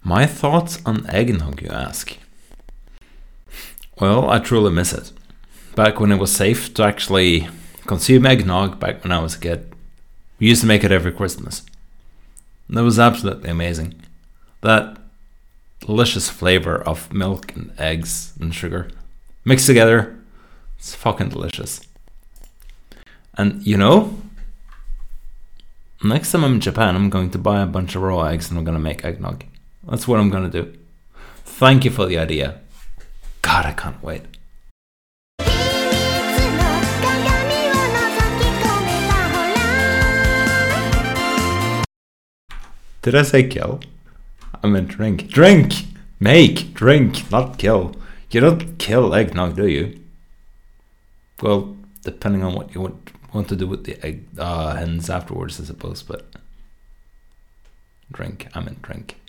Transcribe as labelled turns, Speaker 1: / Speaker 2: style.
Speaker 1: My thoughts on eggnog, you ask? Well, I truly miss it. Back when it was safe to actually consume eggnog, back when I was a kid, we used to make it every Christmas. That was absolutely amazing. That delicious flavor of milk and eggs and sugar mixed together, it's fucking delicious. And you know, next time I'm in Japan, I'm going to buy a bunch of raw eggs and I'm going to make eggnog. That's what I'm going to do. Thank you for the idea. God, I can't wait. Did I say kill? I meant drink. Drink! Make! Drink, not kill. You don't kill eggnog, do you? Well, depending on what you want to do with the egg hens afterwards, I suppose, but drink. I meant drink.